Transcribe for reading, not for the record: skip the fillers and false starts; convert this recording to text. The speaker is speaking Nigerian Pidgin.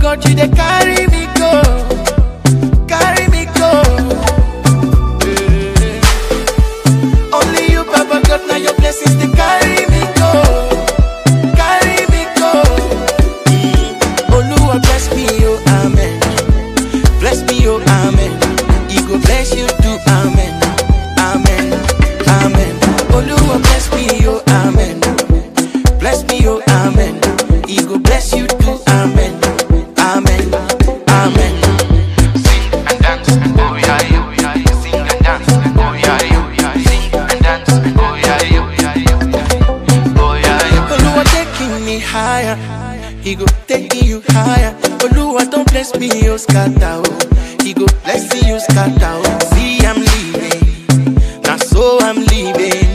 God, you they carry me go, carry me go. Only you, Baba God, now your blessings they carry me go, carry me go. Oluwa bless me, oh amen. Bless me, oh amen. He go bless you too, amen, amen, amen. Oluwa bless me, oh amen. Bless me, oh amen. He go bless you too, amen, amen, amen. Sing and dance, oh yeah, yeah. Sing and dance, oh yeah, yeah. Sing and dance, oh yeah, yeah. Oh yeah, yeah. Oluwa taking me higher, he go taking you higher. Oluwa don't bless me, oh scatter, oh. He go bless you, scatter, oh. See I'm leaving, now so I'm leaving.